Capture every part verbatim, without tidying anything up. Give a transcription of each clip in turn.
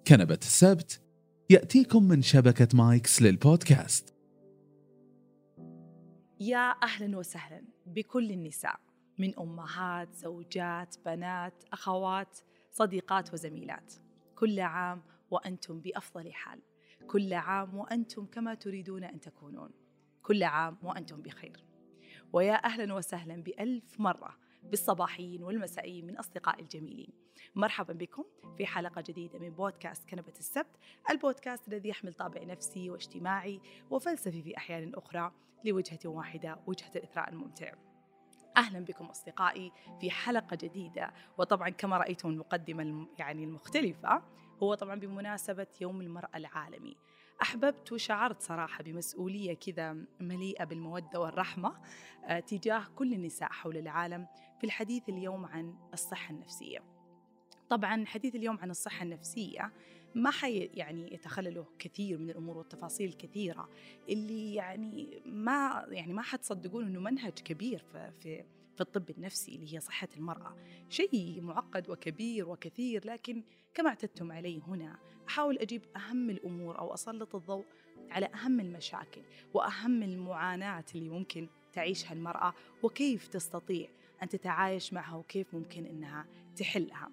كنبة السبت يأتيكم من شبكة مايكس للبودكاست. يا أهلا وسهلا بكل النساء، من أمهات، زوجات، بنات، أخوات، صديقات وزميلات. كل عام وأنتم بأفضل حال، كل عام وأنتم كما تريدون أن تكونون، كل عام وأنتم بخير. ويا أهلا وسهلا بألف مرة بالصباحيين والمسائيين من أصدقائي الجميلين. مرحبا بكم في حلقة جديدة من بودكاست كنبة السبت، البودكاست الذي يحمل طابع نفسي واجتماعي وفلسفي في أحيان أخرى لوجهة واحدة، وجهة الإثراء الممتع. أهلا بكم أصدقائي في حلقة جديدة، وطبعا كما رأيتم المقدمة يعني المختلفة، هو طبعا بمناسبة يوم المرأة العالمي. أحببت وشعرت صراحة بمسؤولية كذا مليئة بالمودة والرحمة تجاه كل النساء حول العالم في الحديث اليوم عن الصحة النفسية. طبعا حديث اليوم عن الصحة النفسية ما حي يعني يتخلله كثير من الأمور والتفاصيل الكثيرة اللي يعني ما يعني ما حتصدقون إنه منهج كبير في في في الطب النفسي اللي هي صحة المرأة، شيء معقد وكبير وكثير. لكن كما اعتدتم عليه هنا أحاول أجيب أهم الأمور أو أسلط الضوء على أهم المشاكل وأهم المعاناة اللي ممكن تعيشها المرأة، وكيف تستطيع أن تتعايش معها، وكيف ممكن إنها تحلها.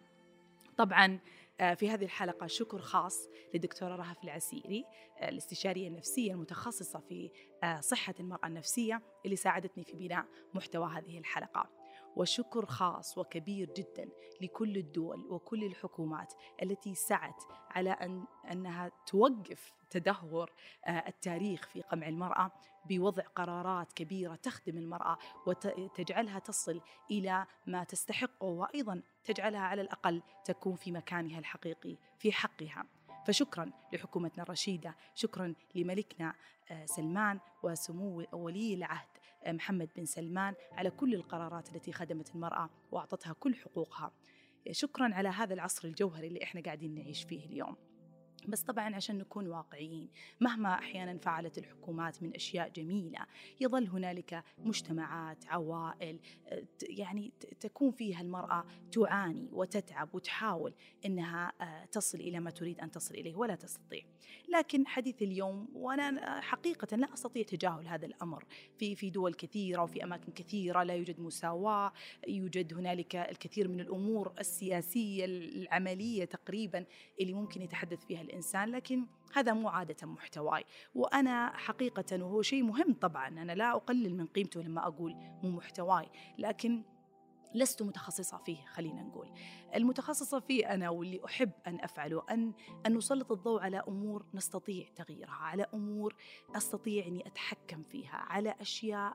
طبعاً في هذه الحلقة شكر خاص للدكتورة رهف العسيري، الاستشارية النفسية المتخصصة في صحة المرأة النفسية، اللي ساعدتني في بناء محتوى هذه الحلقة. وشكر خاص وكبير جداً لكل الدول وكل الحكومات التي سعت على أن أنها توقف تدهور التاريخ في قمع المرأة بوضع قرارات كبيرة تخدم المرأة وتجعلها تصل إلى ما تستحقه، وأيضاً تجعلها على الأقل تكون في مكانها الحقيقي في حقها. فشكراً لحكومتنا الرشيدة، شكراً لملكنا سلمان وسمو ولي العهد محمد بن سلمان على كل القرارات التي خدمت المرأة وأعطتها كل حقوقها. شكراً على هذا العصر الجوهري اللي إحنا قاعدين نعيش فيه اليوم. بس طبعاً عشان نكون واقعيين، مهما أحياناً فعلت الحكومات من أشياء جميلة، يظل هنالك مجتمعات، عوائل يعني تكون فيها المرأة تعاني وتتعب وتحاول أنها تصل إلى ما تريد أن تصل إليه ولا تستطيع. لكن حديث اليوم، وأنا حقيقة لا أستطيع تجاهل هذا الأمر، في في دول كثيرة وفي أماكن كثيرة لا يوجد مساواة، يوجد هنالك الكثير من الأمور السياسية العملية تقريباً اللي ممكن يتحدث فيها الإنسان، لكن هذا مو عادة محتواي. وأنا حقيقة، وهو شيء مهم طبعاً، أنا لا أقلل من قيمته لما أقول مو محتواي، لكن لست متخصصة فيه. خلينا نقول المتخصصة فيه أنا، واللي أحب أن أفعله أن أن نسلط الضوء على أمور نستطيع تغييرها، على أمور أستطيع أني أتحكم فيها، على أشياء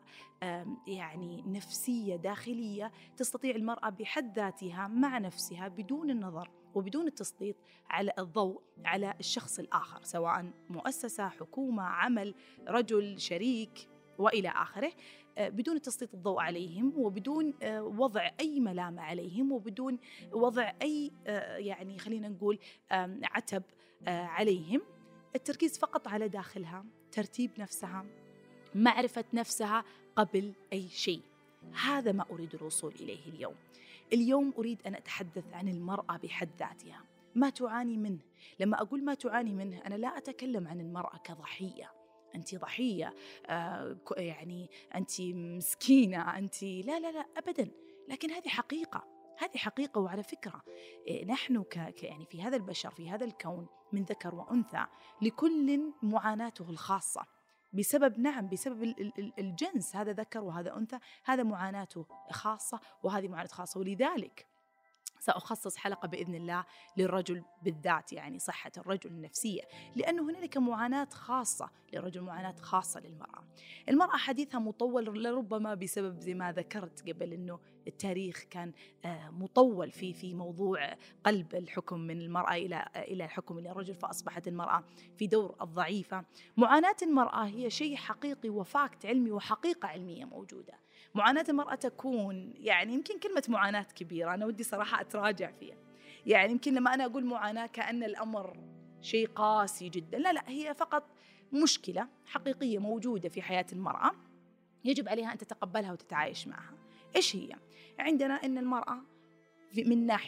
يعني نفسية داخلية تستطيع المرأة بحد ذاتها مع نفسها بدون النظر وبدون التسليط على الضوء على الشخص الآخر، سواء مؤسسة، حكومة، عمل، رجل، شريك وإلى آخره، بدون تسليط الضوء عليهم وبدون وضع أي ملامة عليهم وبدون وضع أي يعني خلينا نقول عتب عليهم. التركيز فقط على داخلها، ترتيب نفسها، معرفة نفسها قبل أي شيء. هذا ما أريد الوصول إليه اليوم. اليوم أريد أن أتحدث عن المرأة بحد ذاتها، ما تعاني منه. لما أقول ما تعاني منه، أنا لا أتكلم عن المرأة كضحية، أنت ضحية، آه يعني أنت مسكينة، أنت لا لا لا أبدا. لكن هذه حقيقة، هذه حقيقة. وعلى فكرة نحن ك يعني في هذا البشر، في هذا الكون، من ذكر وأنثى، لكل معاناته الخاصة بسبب نعم بسبب الجنس، هذا ذكر وهذا أنثى، هذا معاناته خاصة وهذه معاناة خاصة. ولذلك سأخصص حلقة بإذن الله للرجل بالذات، يعني صحة الرجل النفسية، لأنه هنالك معاناة خاصة للرجل، معاناة خاصة للمرأة. المرأة حديثها مطول لربما بسبب زي ما ذكرت قبل أنه التاريخ كان مطول في في موضوع قلب الحكم من المرأة إلى إلى الحكم إلى الرجل، فأصبحت المرأة في دور الضعيفة. معاناة المرأة هي شيء حقيقي وفاكت علمي وحقيقة علمية موجودة. معاناة المرأة تكون يعني يمكن كلمة معاناة كبيرة، أنا ودي صراحة أتراجع فيها. يعني يمكن لما أنا أقول معاناة كأن الأمر شيء قاسي جدا، لا لا، هي فقط مشكلة حقيقية موجودة في حياة المرأة يجب عليها أن تتقبلها وتتعايش معها. إيش هي؟ عندنا أن المرأة من ناحية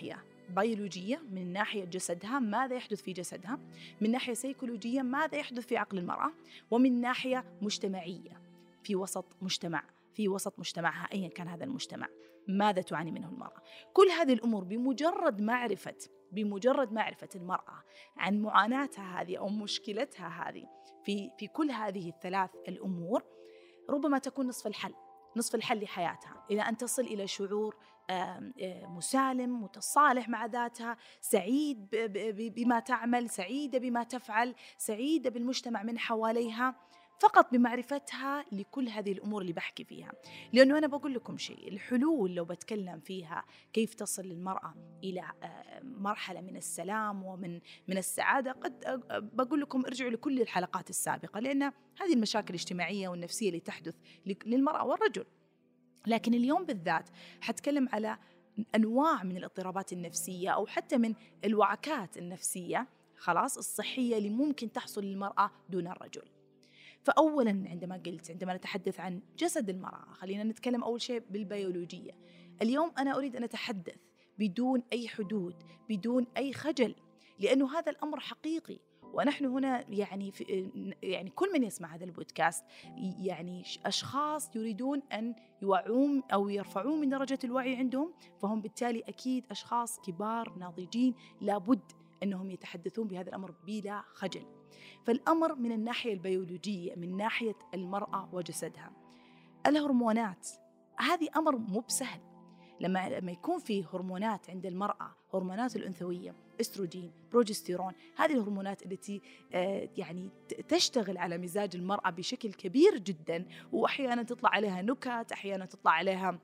بيولوجية من ناحية جسدها، ماذا يحدث في جسدها، من ناحية سيكولوجية ماذا يحدث في عقل المرأة، ومن ناحية مجتمعية في وسط مجتمع في وسط مجتمعها أيا كان هذا المجتمع ماذا تعاني منه المرأة. كل هذه الأمور بمجرد معرفة بمجرد معرفة المرأة عن معاناتها هذه أو مشكلتها هذه في في كل هذه الثلاث الأمور ربما تكون نصف الحل نصف الحل لحياتها، إلى أن تصل إلى شعور مسالم متصالح مع ذاتها، سعيد بما تعمل، سعيدة بما تفعل، سعيدة بالمجتمع من حواليها، فقط بمعرفتها لكل هذه الأمور اللي بحكي فيها. لأنه أنا بقول لكم شيء، الحلول لو بتكلم فيها كيف تصل المرأة إلى مرحلة من السلام ومن من السعادة، قد بقول لكم ارجعوا لكل الحلقات السابقة، لأن هذه المشاكل الاجتماعية والنفسية اللي تحدث للمرأة والرجل. لكن اليوم بالذات حتكلم على أنواع من الاضطرابات النفسية أو حتى من الوعكات النفسية خلاص الصحية اللي ممكن تحصل للمرأة دون الرجل. فأولاً عندما قلت عندما نتحدث عن جسد المرأة، خلينا نتكلم أول شيء بالبيولوجية. اليوم أنا أريد أن أتحدث بدون أي حدود، بدون أي خجل، لأنه هذا الأمر حقيقي. ونحن هنا يعني في يعني كل من يسمع هذا البودكاست يعني أشخاص يريدون أن يوعون أو يرفعون من درجة الوعي عندهم، فهم بالتالي أكيد أشخاص كبار ناضجين لابد أنهم يتحدثون بهذا الأمر بلا خجل. فالأمر من الناحية البيولوجية، من ناحية المرأة وجسدها، الهرمونات هذه أمر مو بسهل. لما لما يكون في هرمونات عند المرأة، هرمونات الأنثوية، استروجين، بروجستيرون، هذه الهرمونات التي آه يعني تشتغل على مزاج المرأة بشكل كبير جدا، وأحيانا تطلع عليها نكت، أحيانا تطلع عليها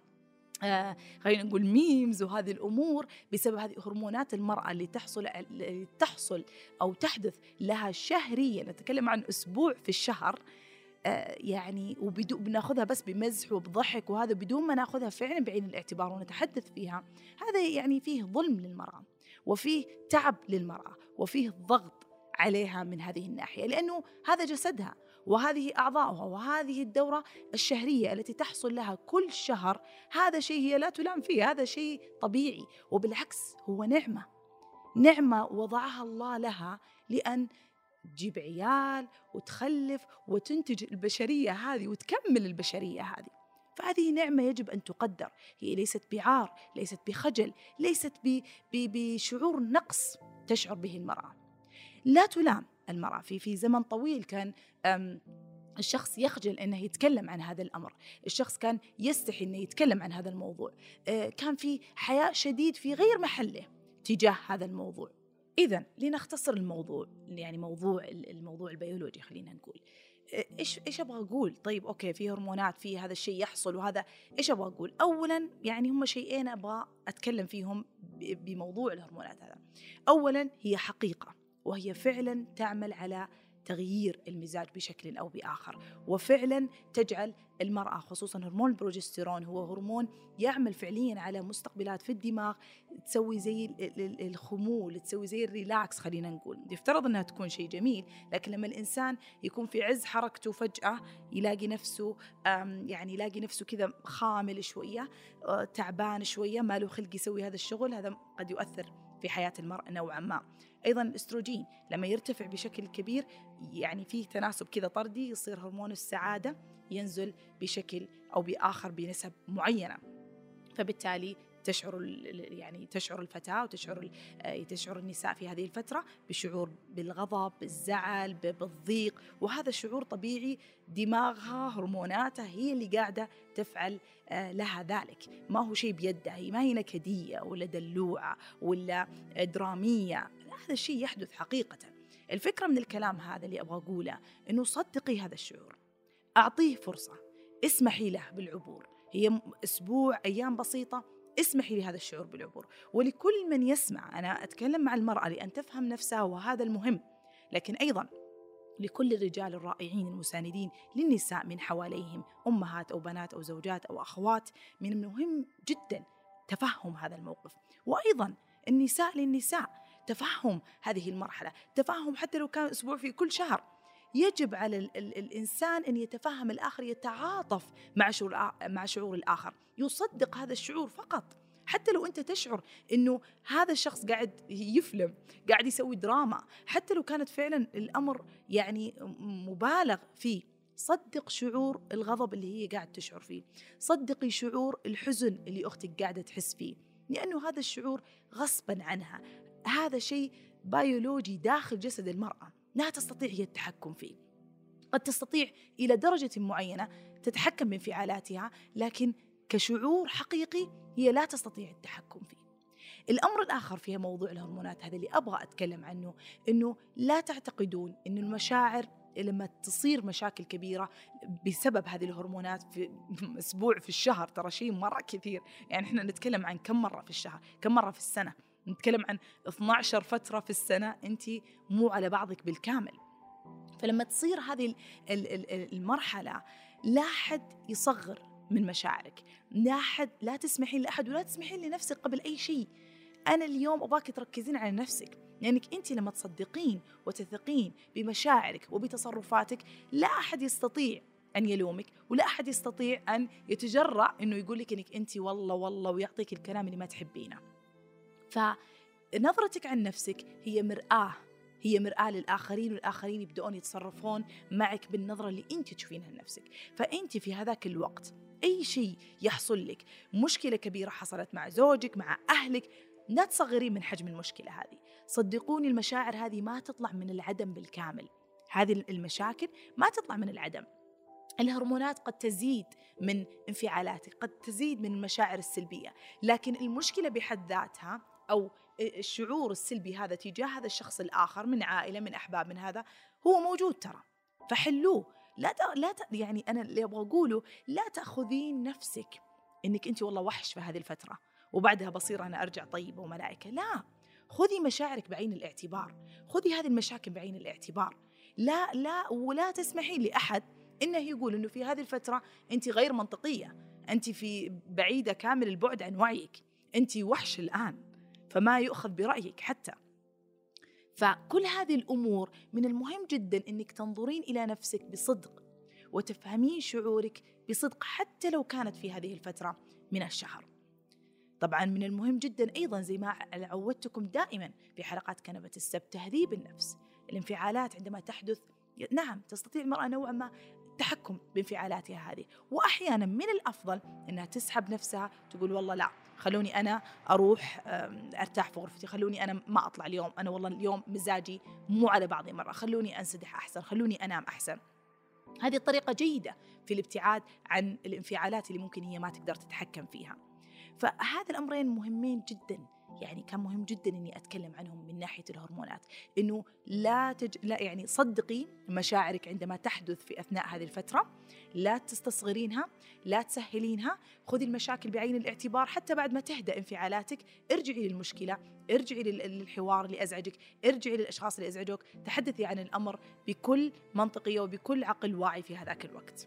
آه خلينا نقول ميمز، وهذه الأمور بسبب هذه هرمونات المرأة اللي تحصل اللي تحصل أو تحدث لها شهريا، نتكلم عن أسبوع في الشهر، آه يعني وبدون بناخذها بس بمزح وبضحك، وهذا بدون ما ناخذها فعلا بعين الاعتبار ونتحدث فيها. هذا يعني فيه ظلم للمرأة، وفيه تعب للمرأة، وفيه ضغط عليها من هذه الناحية، لأنه هذا جسدها وهذه أعضاؤها وهذه الدورة الشهرية التي تحصل لها كل شهر. هذا شيء هي لا تلام فيه، هذا شيء طبيعي، وبالعكس هو نعمة نعمة وضعها الله لها لأن تجيب عيال وتخلف وتنتج البشرية هذه وتكمل البشرية هذه. فهذه نعمة يجب أن تقدر، هي ليست بعار، ليست بخجل، ليست بشعور نقص تشعر به المرأة. لا تلام المرأة. في في زمن طويل كان الشخص يخجل أنه يتكلم عن هذا الأمر، الشخص كان يستحي أنه يتكلم عن هذا الموضوع، كان في حياء شديد في غير محله تجاه هذا الموضوع. إذن لنختصر الموضوع، يعني موضوع الموضوع البيولوجي، خلينا نقول إيش إيش أبغى أقول. طيب أوكي، في هرمونات، في هذا الشيء يحصل، وهذا إيش أبغى أقول. أولاً يعني هم شيئين أبغى أتكلم فيهم بموضوع الهرمونات هذا. أولاً هي حقيقة، وهي فعلاً تعمل على تغيير المزاج بشكل أو بآخر، وفعلاً تجعل المرأة، خصوصاً هرمون البروجستيرون هو هرمون يعمل فعلياً على مستقبلات في الدماغ، تسوي زي الخمول، تسوي زي الريلاكس. خلينا نقول يفترض أنها تكون شيء جميل، لكن لما الإنسان يكون في عز حركته فجأة يلاقي نفسه يعني يلاقي نفسه كذا خامل شوية، تعبان شوية، ما له خلق يسوي هذا الشغل، هذا قد يؤثر في حياة المرأة نوعاً ما. أيضاً الأستروجين لما يرتفع بشكل كبير يعني فيه تناسب كذا طردي، يصير هرمون السعادة ينزل بشكل أو بآخر بنسب معينة، فبالتالي تشعر يعني تشعر الفتاة وتشعر تشعر النساء في هذه الفترة بشعور بالغضب، بالزعل، بالضيق، وهذا شعور طبيعي. دماغها هرموناتها هي اللي قاعدة تفعل لها ذلك، ما هو شيء بيدها، ما هي نكدية ولا دلوعة ولا درامية، هذا الشيء يحدث حقيقة. الفكرة من الكلام هذا اللي أبغى أقوله إنه صدقي هذا الشعور، أعطيه فرصة، اسمحي له بالعبور. هي أسبوع، أيام بسيطة، اسمحي لهذا الشعور بالعبور. ولكل من يسمع، أنا أتكلم مع المرأة لأن تفهم نفسها وهذا المهم، لكن أيضا لكل الرجال الرائعين المساندين للنساء من حواليهم، أمهات أو بنات أو زوجات أو أخوات، من المهم جدا تفهم هذا الموقف. وأيضا النساء للنساء تفهم هذه المرحلة، تفهم حتى لو كان أسبوع في كل شهر. يجب على ال ال الإنسان أن يتفهم الآخر، يتعاطف مع شعور مع شعور الآخر، يصدق هذا الشعور فقط. حتى لو أنت تشعر أنه هذا الشخص قاعد يفلم، قاعد يسوي دراما، حتى لو كانت فعلا الأمر يعني مبالغ فيه، صدق شعور الغضب اللي هي قاعد تشعر فيه، صدقي شعور الحزن اللي أختك قاعدة تحس فيه، لأنه هذا الشعور غصبا عنها، هذا شيء بيولوجي داخل جسد المرأة لا تستطيع هي التحكم فيه. قد تستطيع إلى درجة معينة تتحكم بانفعالاتها، لكن كشعور حقيقي هي لا تستطيع التحكم فيه. الأمر الآخر في موضوع الهرمونات هذا اللي أبغى أتكلم عنه، إنه لا تعتقدون إنه المشاعر لما تصير مشاكل كبيرة بسبب هذه الهرمونات في أسبوع في الشهر، ترى شيء مرة كثير. يعني إحنا نتكلم عن كم مرة في الشهر، كم مرة في السنة، نتكلم عن اثنتي عشرة فترة في السنة، أنت مو على بعضك بالكامل. فلما تصير هذه المرحلة لا حد يصغر من مشاعرك، لا حد، لا تسمحين لأحد ولا تسمحين لنفسك قبل أي شيء. أنا اليوم أباك تركزين على نفسك، لأنك يعني أنت لما تصدقين وتثقين بمشاعرك وبتصرفاتك لا أحد يستطيع أن يلومك، ولا أحد يستطيع أن يتجرأ أنه يقول لك أنك أنت والله والله ويعطيك الكلام اللي ما تحبينه. فنظرتك عن نفسك هي مرآة، هي مرآة للآخرين، والآخرين يبدأون يتصرفون معك بالنظرة اللي أنت تشوفينها لنفسك. فأنت في هذاك الوقت أي شيء يحصل لك، مشكلة كبيرة حصلت مع زوجك، مع أهلك، لا تصغرين من حجم المشكلة هذه. صدقوني المشاعر هذه ما تطلع من العدم بالكامل، هذه المشاكل ما تطلع من العدم. الهرمونات قد تزيد من انفعالاتك، قد تزيد من المشاعر السلبية، لكن المشكلة بحد ذاتها أو الشعور السلبي هذا تجاه هذا الشخص الآخر من عائلة، من أحباب، من هذا هو موجود ترى، فحلوه. لا ت... لا ت... يعني أنا اللي أبغى أقوله، لا تأخذين نفسك إنك أنت والله وحش في هذه الفترة وبعدها بصير أنا أرجع طيبة وملائكة. لا، خذي مشاعرك بعين الاعتبار، خذي هذه المشاكل بعين الاعتبار. لا لا ولا تسمحين لأحد إنه يقول إنه في هذه الفترة أنت غير منطقية، أنت في بعيدة كامل البعد عن وعيك، أنت وحش الآن، فما يؤخذ برأيك حتى. فكل هذه الأمور من المهم جدا أنك تنظرين إلى نفسك بصدق وتفهمين شعورك بصدق حتى لو كانت في هذه الفترة من الشهر. طبعا من المهم جدا أيضا زي ما عودتكم دائما في حلقات كنبة السبت، تهذيب النفس. الانفعالات عندما تحدث نعم تستطيع المرأة نوعا ما التحكم بانفعالاتها هذه، وأحيانا من الأفضل أنها تسحب نفسها، تقول والله لا، خلوني أنا أروح أرتاح في غرفتي، خلوني أنا ما أطلع اليوم، أنا والله اليوم مزاجي مو على بعضي مرة، خلوني أنسدح أحسن، خلوني أنام أحسن. هذه الطريقة جيدة في الابتعاد عن الانفعالات اللي ممكن هي ما تقدر تتحكم فيها. فهذا الأمرين مهمين جدا، يعني كان مهم جدا إني أتكلم عنهم من ناحية الهرمونات، إنه لا تج... لا يعني صدقي مشاعرك عندما تحدث في أثناء هذه الفترة، لا تستصغرينها، لا تسهلينها، خذي المشاكل بعين الاعتبار. حتى بعد ما تهدأ انفعالاتك ارجعي للمشكلة، ارجعي للحوار اللي أزعجك، ارجعي للأشخاص اللي أزعجوك، تحدثي عن الأمر بكل منطقية وبكل عقل واعي في هذاك الوقت.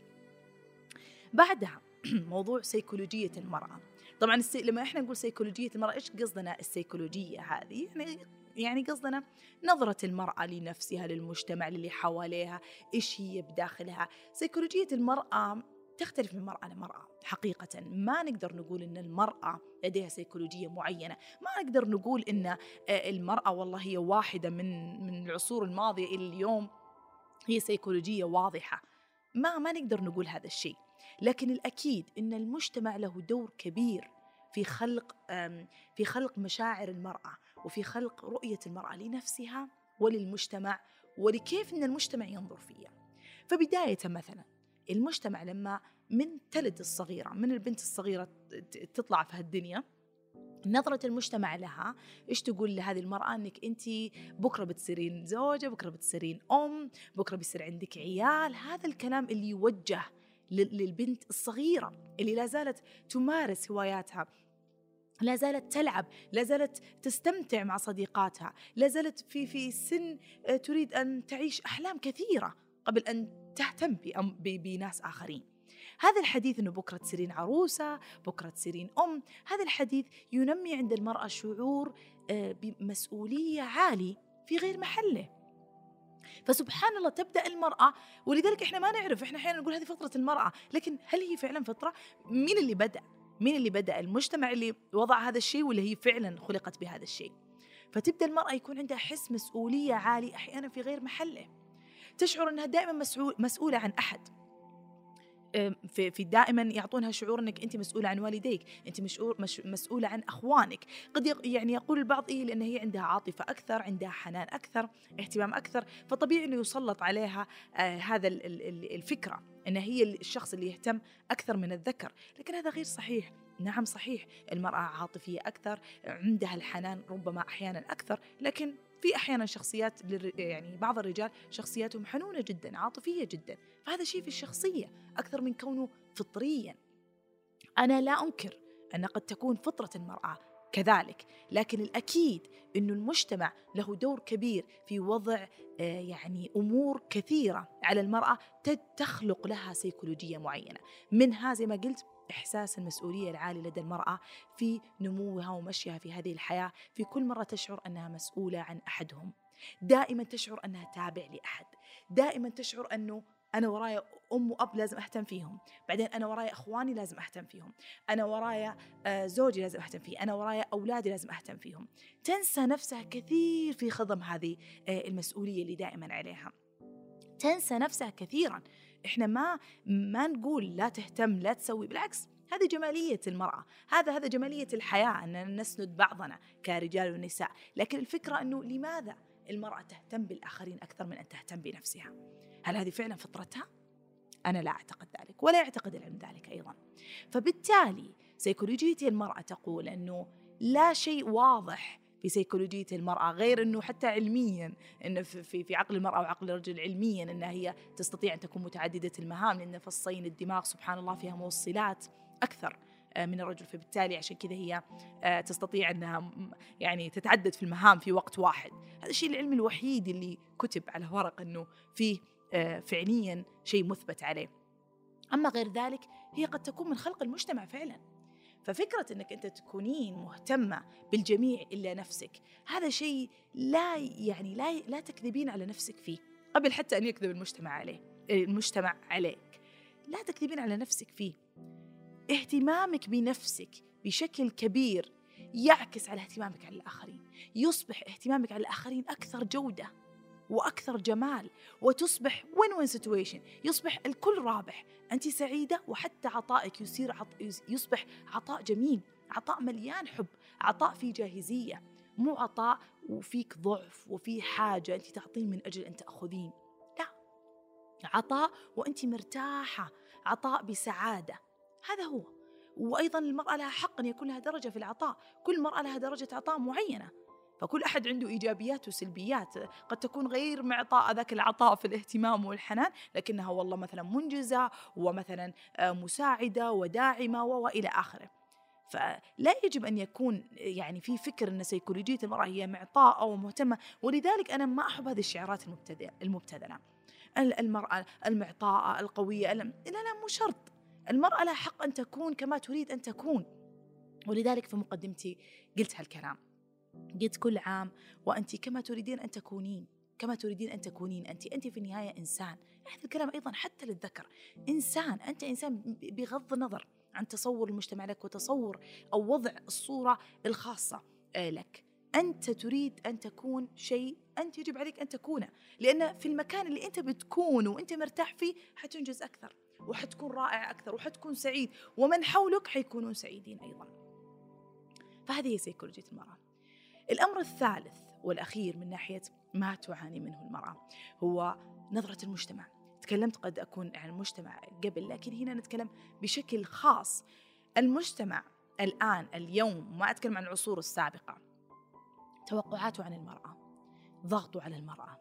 بعدها موضوع سيكولوجية المرأة. طبعا السي... لما احنا نقول سيكولوجية المرأة، ايش قصدنا السيكولوجية هذه؟ يعني يعني قصدنا نظرة المرأة لنفسها، للمجتمع اللي حواليها، ايش هي بداخلها. سيكولوجية المرأة تختلف من مرأة لمرأة حقيقة. ما نقدر نقول ان المرأة لديها سيكولوجية معينة، ما نقدر نقول ان المرأة والله هي واحدة من من العصور الماضية الى اليوم هي سيكولوجية واضحة. ما ما نقدر نقول هذا الشيء، لكن الأكيد إن المجتمع له دور كبير في خلق في خلق مشاعر المرأة، وفي خلق رؤية المرأة لنفسها وللمجتمع، ولكيف إن المجتمع ينظر فيها. فبداية مثلا المجتمع لما من تلد الصغيرة، من البنت الصغيرة تطلع في هالدنيا، نظرة المجتمع لها إيش تقول لهذه المرأة؟ أنك أنت بكرة بتصيرين زوجة، بكرة بتصيرين أم، بكرة بيصير عندك عيال. هذا الكلام اللي يوجه للبنت الصغيرة اللي لا زالت تمارس هواياتها، لا زالت تلعب، لا زالت تستمتع مع صديقاتها، لا زالت في في سن تريد أن تعيش أحلام كثيرة قبل أن تهتم بناس آخرين. هذا الحديث أنه بكرة تصيرين عروسة، بكرة تصيرين أم، هذا الحديث ينمي عند المرأة شعور بمسؤولية عالي في غير محله. فسبحان الله تبدأ المرأة، ولذلك إحنا ما نعرف، إحنا أحيانا نقول هذه فطرة المرأة، لكن هل هي فعلا فطرة؟ مين اللي بدأ؟ مين اللي بدأ؟ المجتمع اللي وضع هذا الشيء ولا هي فعلا خلقت بهذا الشيء؟ فتبدأ المرأة يكون عندها حس مسؤولية عالي أحيانا في غير محله، تشعر أنها دائما مسؤول مسؤولة عن أحد، في في دائما يعطونها شعور انك انت مسؤوله عن والديك، انت مشعور مش مسؤوله عن اخوانك. قد يعني يقول البعض ايه لان هي عندها عاطفه اكثر، عندها حنان اكثر، اهتمام اكثر، فطبيعي انه يسلط عليها آه هذا الفكره ان هي الشخص اللي يهتم اكثر من الذكر. لكن هذا غير صحيح. نعم صحيح المراه عاطفيه اكثر، عندها الحنان ربما احيانا اكثر، لكن في أحيانا شخصيات يعني بعض الرجال شخصياتهم حنونة جدا، عاطفية جدا، فهذا شيء في الشخصية أكثر من كونه فطريا. أنا لا أنكر أن قد تكون فطرة المرأة كذلك، لكن الأكيد أن المجتمع له دور كبير في وضع يعني أمور كثيرة على المرأة تخلق لها سيكولوجية معينة، منها زي ما قلت إحساس المسؤولية العالي لدى المرأة في نموها ومشيها في هذه الحياة. في كل مرة تشعر أنها مسؤولة عن أحدهم، دائما تشعر أنها تابع لأحد، دائما تشعر أنه أنا ورايا أم وأب لازم أهتم فيهم، بعدين أنا ورايا أخواني لازم أهتم فيهم، أنا ورايا زوجي لازم أهتم فيه، أنا ورايا أولادي لازم أهتم فيهم. تنسى نفسها كثير في خضم هذه المسؤولية اللي دائما عليها، تنسى نفسها كثيرا. إحنا ما ما نقول لا تهتم لا تسوي، بالعكس هذه جمالية المرأة، هذا هذا جمالية الحياة، أننا نسند بعضنا كرجال ونساء. لكن الفكرة أنه لماذا المرأة تهتم بالآخرين أكثر من أن تهتم بنفسها؟ هل هذه فعلا فطرتها؟ أنا لا أعتقد ذلك، ولا يعتقد العلم ذلك أيضا. فبالتالي سيكولوجية المرأة تقول أنه لا شيء واضح في سيكولوجية المرأة غير أنه حتى علميا أنه في في عقل المرأة وعقل الرجل علميا أنها هي تستطيع أن تكون متعددة المهام، لأن فصين الدماغ سبحان الله فيها موصلات أكثر من الرجل، فبالتالي عشان كذا هي تستطيع أنها يعني تتعدد في المهام في وقت واحد. هذا الشيء العلمي الوحيد اللي كتب على ورق أنه فيه فعليا شيء مثبت عليه. أما غير ذلك هي قد تكون من خلق المجتمع فعلا. ففكرة أنك أنت تكونين مهتمة بالجميع إلا نفسك، هذا شيء لا يعني لا لا تكذبين على نفسك فيه قبل حتى أن يكذب المجتمع عليه المجتمع عليك. لا تكذبين على نفسك فيه. اهتمامك بنفسك بشكل كبير يعكس على اهتمامك على الآخرين، يصبح اهتمامك على الآخرين أكثر جودة وأكثر جمال، وتصبح win-win situation، يصبح الكل رابح، أنت سعيدة وحتى عطائك يصير عط... يصبح عطاء جميل، عطاء مليان حب، عطاء فيه جاهزية، مو عطاء وفيك ضعف وفي حاجة أنت تعطين من أجل أن تأخذين، لا، عطاء وأنت مرتاحة، عطاء بسعادة، هذا هو. وأيضا المرأة لها حق أن يكون لها درجة في العطاء، كل مرأة لها درجة عطاء معينة، فكل أحد عنده إيجابيات وسلبيات. قد تكون غير معطاء ذاك العطاء في الاهتمام والحنان، لكنها والله مثلا منجزة ومثلا مساعدة وداعمة وإلى آخره. فلا يجب أن يكون يعني في فكر أن سيكولوجية المرأة هي معطاء أو مهتمة. ولذلك أنا ما أحب هذه الشعارات المبتذلة، المرأة المعطاءة القوية، لا لا مو شرط. المرأة لها حق أن تكون كما تريد أن تكون. ولذلك في مقدمتي قلت هالكلام، قلت كل عام وأنت كما تريدين أن تكونين، كما تريدين أن تكونين أنت أنت في النهاية إنسان. هذا الكلام أيضا حتى للذكر، إنسان، أنت إنسان بغض النظر عن تصور المجتمع لك وتصور أو وضع الصورة الخاصة لك. أنت تريد أن تكون شيء أنت يجب عليك أن تكونه، لأن في المكان اللي أنت بتكون وأنت مرتاح فيه حتنجز أكثر وحتكون رائع أكثر وحتكون سعيد، ومن حولك حيكونون سعيدين أيضا. فهذه هي سيكولوجية المرأة. الأمر الثالث والأخير من ناحية ما تعاني منه المرأة هو نظرة المجتمع. تكلمت قد أكون عن المجتمع قبل، لكن هنا نتكلم بشكل خاص. المجتمع الآن اليوم، ما أتكلم عن العصور السابقة، توقعاته عن المرأة، ضغطه على المرأة،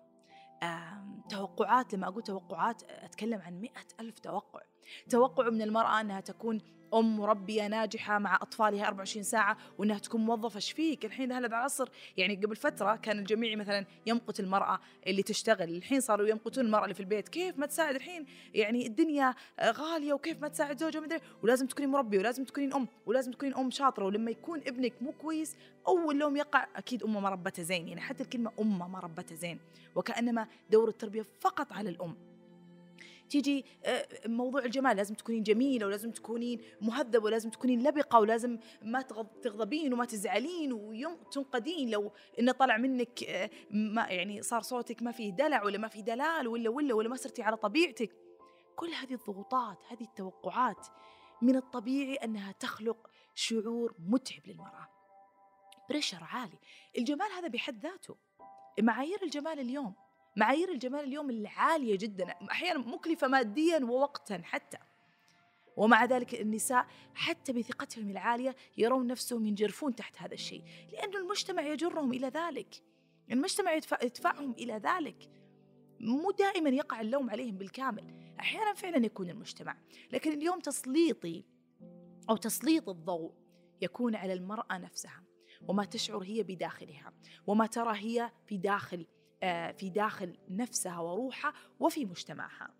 توقعات. لما أقول توقعات أتكلم عن مئة ألف توقع. توقع من المرأة أنها تكون أم مربية ناجحة مع أطفالها أربعة وعشرين ساعة، وأنها تكون موظفة. ايش فيك الحين هذا العصر؟ يعني قبل فترة كان الجميع مثلا يمقت المرأة اللي تشتغل، الحين صاروا يمقتون المرأة اللي في البيت. كيف ما تساعد الحين؟ يعني الدنيا غالية، وكيف ما تساعد زوجها مدري، ولازم تكونين مربية، ولازم تكونين أم، ولازم تكونين أم شاطرة. ولما يكون ابنك مو كويس أول لوم يقع أكيد أمه ما ربته زين. يعني حتى الكلمة أمه ما ربته زين، وكأنما دور التربية فقط على الأم. تيجي موضوع الجمال، لازم تكونين جميلة ولازم تكونين مهذبة ولازم تكونين لبقة ولازم ما تغضبين وما تزعلين وتنقدين لو إنه طلع منك ما يعني صار صوتك ما فيه دلع ولا ما فيه دلال ولا ولا ولا ما صرتي على طبيعتك. كل هذه الضغوطات، هذه التوقعات من الطبيعي أنها تخلق شعور متعب للمرأة، بريشر عالي. الجمال هذا بحد ذاته، معايير الجمال اليوم معايير الجمال اليوم العالية جدا، أحيانا مكلفة ماديا ووقتا حتى، ومع ذلك النساء حتى بثقتهم العالية يرون نفسهم ينجرفون تحت هذا الشيء، لأن المجتمع يجرهم إلى ذلك، المجتمع يدفع يدفعهم إلى ذلك. مو دائما يقع اللوم عليهم بالكامل، أحيانا فعلا يكون المجتمع، لكن اليوم تسليطي أو تسليط الضوء يكون على المرأة نفسها وما تشعر هي بداخلها وما ترى هي في داخل في داخل نفسها وروحها وفي مجتمعها.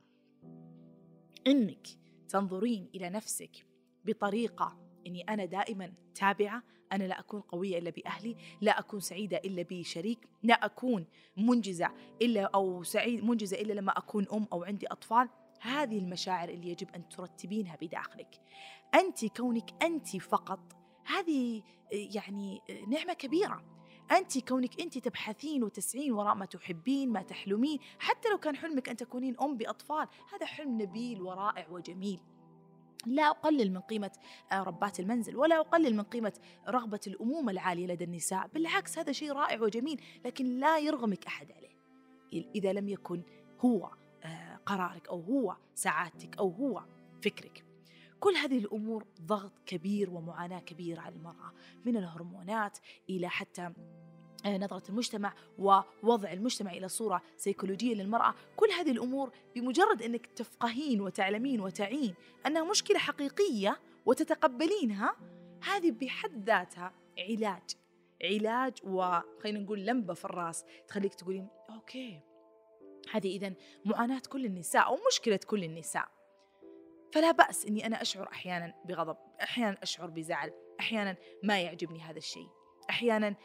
إنك تنظرين إلى نفسك بطريقة إني أنا دائما تابعة، أنا لا أكون قوية إلا بأهلي، لا أكون سعيدة إلا بشريك، لا أكون منجزة إلا أو سعيد منجزة إلا لما أكون أم أو عندي أطفال. هذه المشاعر اللي يجب أن ترتبينها بداخلك. أنت كونك أنت فقط، هذه يعني نعمة كبيرة. أنت كونك أنت تبحثين وتسعين وراء ما تحبين ما تحلمين، حتى لو كان حلمك أن تكونين أم بأطفال، هذا حلم نبيل ورائع وجميل. لا أقلل من قيمة ربات المنزل ولا أقلل من قيمة رغبة الأمومة العالية لدى النساء، بالعكس هذا شيء رائع وجميل، لكن لا يرغمك أحد عليه إذا لم يكن هو قرارك أو هو سعادتك أو هو فكرك. كل هذه الأمور ضغط كبير ومعاناة كبيرة على المرأة، من الهرمونات إلى حتى نظرة المجتمع ووضع المجتمع إلى صورة سيكولوجية للمرأة. كل هذه الأمور بمجرد أنك تفقهين وتعلمين وتعين أنها مشكلة حقيقية وتتقبلينها، هذه بحد ذاتها علاج علاج وخلينا نقول لمبة في الرأس تخليك تقولين أوكي، هذه إذن معاناة كل النساء أو مشكلة كل النساء. فلا بأس أني أنا أشعر أحيانا بغضب، أحيانا أشعر بزعل، أحيانا ما يعجبني هذا الشيء، أحيانا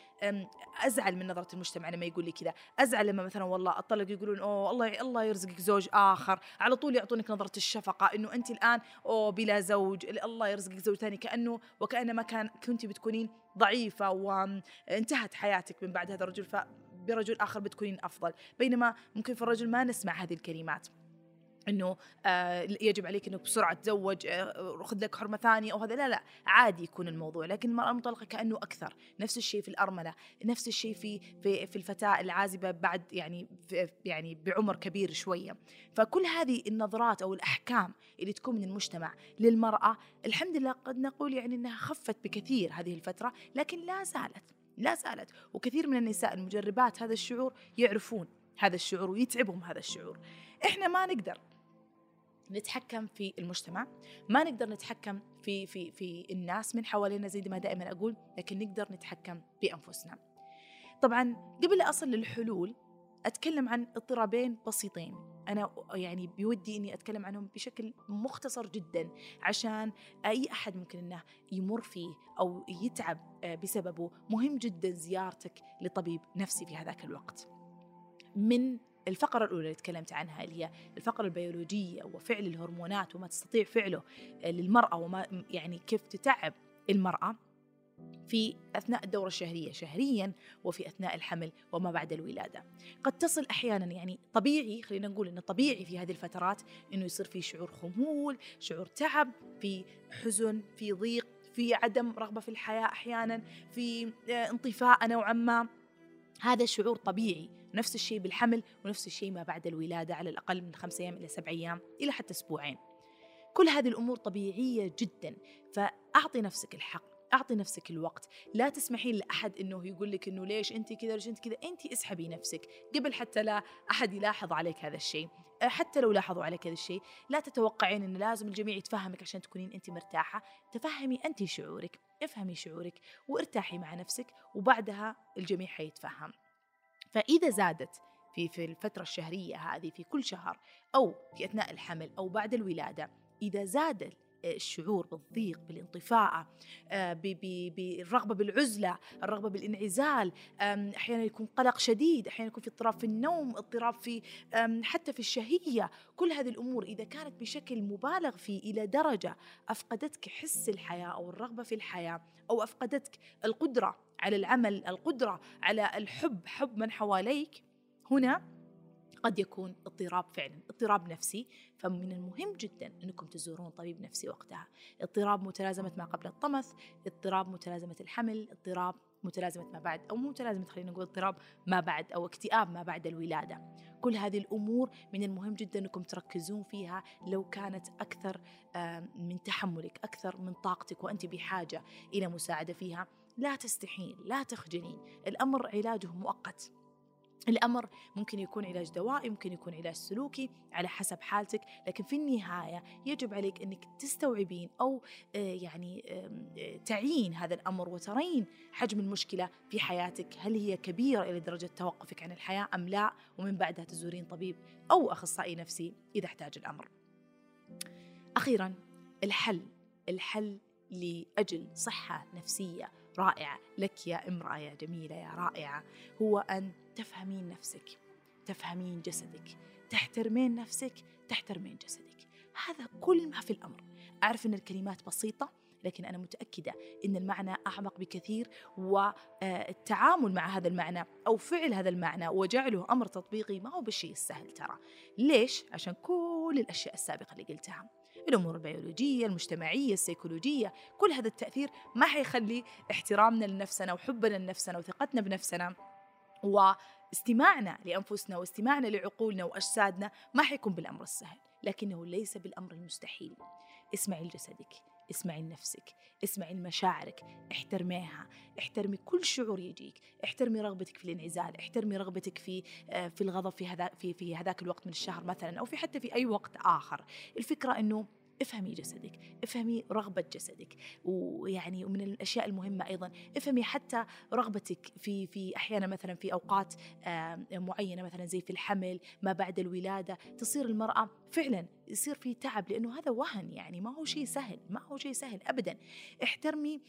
أزعل من نظرة المجتمع لما يقول لي كذا، أزعل لما مثلا والله أطلق يقولون أوه الله الله يرزقك زوج آخر، على طول يعطونك نظرة الشفقة إنه أنت الآن أوه بلا زوج، الله يرزقك زوج ثاني، كأنه وكأنما كان كنت بتكونين ضعيفة وانتهت حياتك من بعد هذا الرجل، فبرجل آخر بتكونين أفضل. بينما ممكن في الرجل ما نسمع هذه الكلمات، إنه آه يجب عليك إنه بسرعة تزوج، آه خذ لك حرمة ثانية أو هذا، لا لا عادي يكون الموضوع. لكن المرأة المطلقة كأنه أكثر، نفس الشيء في الأرملة، نفس الشيء في في في الفتاة العازبة بعد يعني يعني بعمر كبير شوية. فكل هذه النظرات أو الأحكام اللي تكون من المجتمع للمرأة الحمد لله قد نقول يعني إنها خفت بكثير هذه الفترة، لكن لا زالت لا زالت وكثير من النساء المجربات هذا الشعور يعرفون هذا الشعور ويتعبهم هذا الشعور. إحنا ما نقدر نتحكم في المجتمع، ما نقدر نتحكم في في في الناس من حوالينا زي ما دائما أقول، لكن نقدر نتحكم بأنفسنا. طبعا قبل لا أصل للحلول أتكلم عن اضطرابين بسيطين، أنا يعني بودي إني أتكلم عنهم بشكل مختصر جدا عشان أي أحد ممكن أنه يمر فيه أو يتعب بسببه. مهم جدا زيارتك لطبيب نفسي في هذاك الوقت. من الفقرة الأولى اللي تكلمت عنها اللي هي الفقرة البيولوجية وفعل الهرمونات وما تستطيع فعله للمرأة وما يعني كيف تتعب المرأة في أثناء الدورة الشهرية شهريا وفي أثناء الحمل وما بعد الولادة. قد تصل أحيانا يعني طبيعي، خلينا نقول إنه طبيعي في هذه الفترات إنه يصير في شعور خمول، شعور تعب، في حزن، في ضيق، في عدم رغبة في الحياة، أحيانا في انطفاء نوعا ما. هذا شعور طبيعي. نفس الشيء بالحمل ونفس الشيء ما بعد الولادة، على الأقل من خمسة أيام إلى سبع أيام إلى حتى أسبوعين. كل هذه الأمور طبيعية جدا، فأعطي نفسك الحق، أعطي نفسك الوقت. لا تسمحين لأحد إنه يقول لك إنه ليش أنت كذا ليش أنت كذا. أنت اسحبي نفسك قبل حتى لا أحد يلاحظ عليك هذا الشيء. حتى لو لاحظوا عليك هذا الشيء لا تتوقعين إنه لازم الجميع يتفهمك عشان تكونين أنت مرتاحة. تفهمي أنت شعورك، افهمي شعورك وارتاحي مع نفسك، وبعدها الجميع حيتفهم. فإذا زادت في في الفترة الشهرية هذه في كل شهر أو في أثناء الحمل أو بعد الولادة، إذا زاد الشعور بالضيق، بالانطفاء، بالرغبة بالعزلة، الرغبة بالانعزال، أحيانا يكون قلق شديد، أحيانا يكون في اضطراب في النوم، اضطراب في حتى في الشهية. كل هذه الأمور إذا كانت بشكل مبالغ فيه إلى درجة أفقدتك حس الحياة أو الرغبة في الحياة، أو أفقدتك القدرة على العمل، القدرة على الحب، حب من حواليك، هنا قد يكون اضطراب فعلا، اضطراب نفسي. فمن المهم جدا أنكم تزورون طبيب نفسي وقتها. اضطراب متلازمة ما قبل الطمث، اضطراب متلازمة الحمل، اضطراب متلازمة ما بعد، أو متلازمة خلينا نقول اضطراب ما بعد، أو اكتئاب ما بعد الولادة. كل هذه الأمور من المهم جدا أنكم تركزون فيها لو كانت أكثر من تحملك، أكثر من طاقتك، وأنت بحاجة إلى مساعدة فيها. لا تستحين، لا تخجلين، الأمر علاجه مؤقت. الأمر ممكن يكون علاج دوائي، ممكن يكون علاج سلوكي على حسب حالتك، لكن في النهاية يجب عليك أنك تستوعبين أو يعني تعين هذا الأمر وترين حجم المشكلة في حياتك، هل هي كبيرة إلى درجة توقفك عن الحياة أم لا، ومن بعدها تزورين طبيب أو أخصائي نفسي إذا احتاج الأمر. أخيرا، الحل الحل لأجل صحة نفسية رائعة لك يا امرأة يا جميلة يا رائعة، هو أن تفهمين نفسك، تفهمين جسدك، تحترمين نفسك، تحترمين جسدك. هذا كل ما في الأمر. أعرف أن الكلمات بسيطة، لكن أنا متأكدة أن المعنى أعمق بكثير، والتعامل مع هذا المعنى أو فعل هذا المعنى وجعله أمر تطبيقي ما هو بالشيء السهل. ترى ليش؟ عشان كل الأشياء السابقة اللي قلتها، الأمور البيولوجية، المجتمعية، السيكولوجية، كل هذا التأثير ما حيخلي احترامنا لنفسنا وحبنا لنفسنا وثقتنا بنفسنا واستماعنا لأنفسنا واستماعنا لعقولنا وأجسادنا ما حيكون بالأمر السهل، لكنه ليس بالأمر المستحيل. اسمعي لجسدك، اسمعي لنفسك، اسمعي لمشاعرك، احترميها، احترمي كل شعور يجيك، احترمي رغبتك في الانعزال، احترمي رغبتك في في الغضب في هذا في في هذاك الوقت من الشهر مثلا، أو في حتى في أي وقت آخر. الفكرة إنه افهمي جسدك، افهمي رغبة جسدك، ويعني ومن الأشياء المهمة أيضا افهمي حتى رغبتك في في أحيانا مثلا في أوقات معينة، مثلا زي في الحمل، ما بعد الولادة، تصير المرأة فعلا يصير في تعب، لأنه هذا وهن، يعني ما هو شيء سهل، ما هو شيء سهل أبدا. احترمي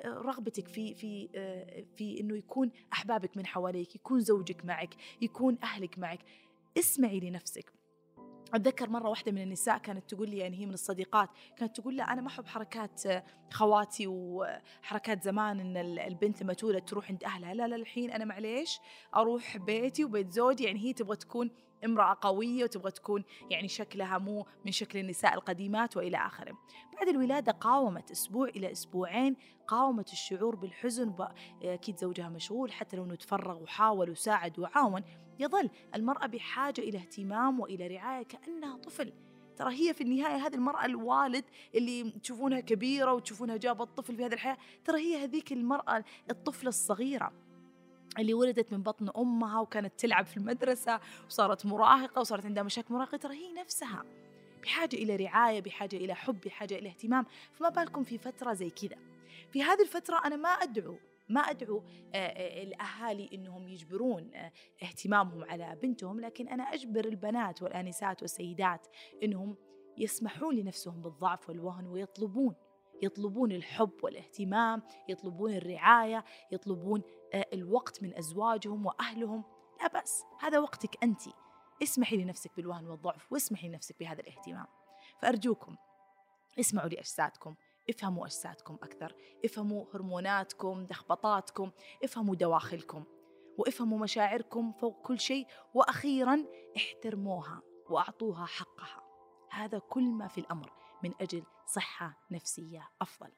رغبتك في في في إنه يكون أحبابك من حواليك، يكون زوجك معك، يكون أهلك معك. اسمعي لنفسك. أتذكر مرة واحدة من النساء كانت تقول لي، يعني هي من الصديقات، كانت تقول لي أنا ما أحب حركات خواتي وحركات زمان إن البنت لما تولد تروح عند أهلها، لا لا الحين أنا معليش أروح بيتي وبيت زوجي. يعني هي تبغى تكون امرأة قوية وتبغى تكون يعني شكلها مو من شكل النساء القديمات وإلى آخره. بعد الولادة قاومت أسبوع إلى أسبوعين، قاومت الشعور بالحزن، أكيد زوجها مشغول، حتى لو أنه تفرغ وحاول وساعد وعاون، يظل المرأة بحاجة إلى اهتمام وإلى رعاية كأنها طفل. ترى هي في النهاية هذه المرأة الوالد اللي تشوفونها كبيرة وتشوفونها جابت طفل في هذه الحياة، ترى هي هذيك المرأة الطفلة الصغيرة اللي ولدت من بطن أمها وكانت تلعب في المدرسة وصارت مراهقة وصارت عندها مشاكل مراهقة. ترى هي نفسها بحاجة إلى رعاية، بحاجة إلى حب، بحاجة إلى اهتمام. فما بالكم في فترة زي كذا. في هذه الفترة أنا ما أدعو ما أدعو الأهالي إنهم يجبرون اهتمامهم على بنتهم، لكن أنا أجبر البنات والآنسات والسيدات إنهم يسمحون لنفسهم بالضعف والوهن، ويطلبون يطلبون الحب والاهتمام، يطلبون الرعاية، يطلبون الوقت من أزواجهم وأهلهم. لا بأس، هذا وقتك أنت. اسمحي لنفسك بالوهن والضعف، واسمحي لنفسك بهذا الاهتمام. فأرجوكم اسمعوا لأجسادكم، افهموا أجسادكم أكثر، افهموا هرموناتكم، دخبطاتكم، افهموا دواخلكم، وافهموا مشاعركم فوق كل شيء. وأخيرا احترموها وأعطوها حقها. هذا كل ما في الأمر من أجل صحة نفسية أفضل.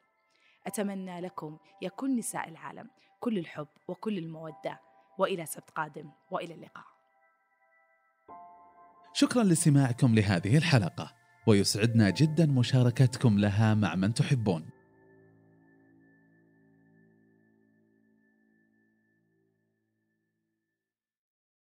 أتمنى لكم يا كل نساء العالم كل الحب وكل المودة، وإلى سبت قادم، وإلى اللقاء. شكرا لاستماعكم لهذه الحلقة، ويسعدنا جدا مشاركتكم لها مع من تحبون.